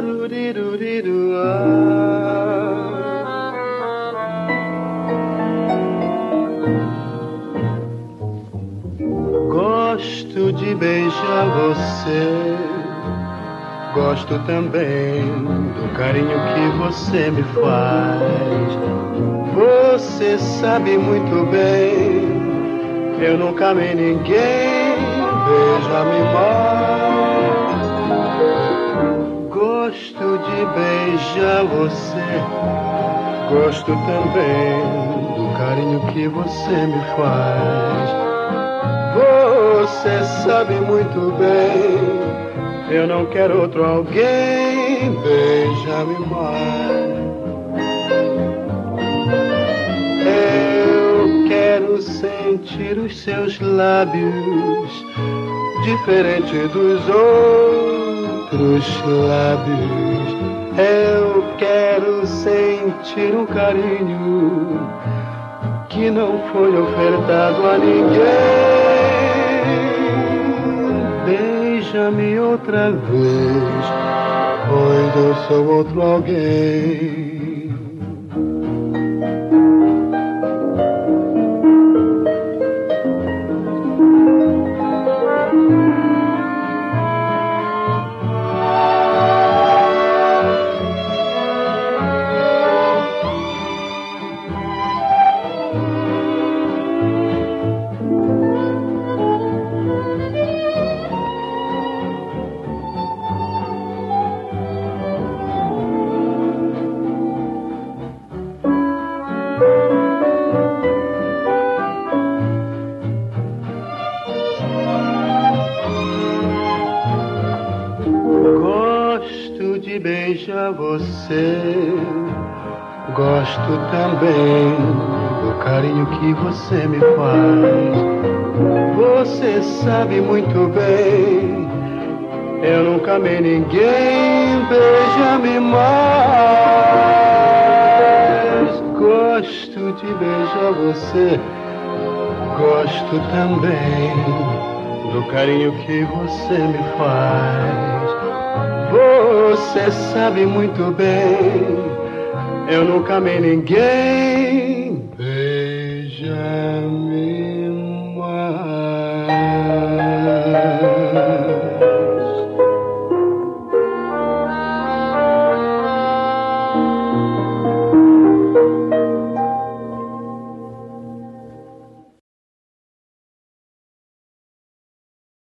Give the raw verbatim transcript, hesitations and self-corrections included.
Gosto de beijar você, gosto também do carinho que você me faz. Você sabe muito bem, eu nunca amei ninguém, beija-me mais. Gosto de beijar você, gosto também do carinho que você me faz. Você sabe muito bem, eu não quero outro alguém, beija-me mais. Eu quero sentir os seus lábios, diferente dos outros lábios. Eu quero sentir um carinho que não foi ofertado a ninguém. Beija-me outra vez, pois eu sou outro alguém. Beijar você, gosto também do carinho que você me faz. Você sabe muito bem, eu nunca amei ninguém, beija-me mais. Gosto de beijar você, gosto também do carinho que você me faz. Você sabe muito bem, eu nunca amei ninguém,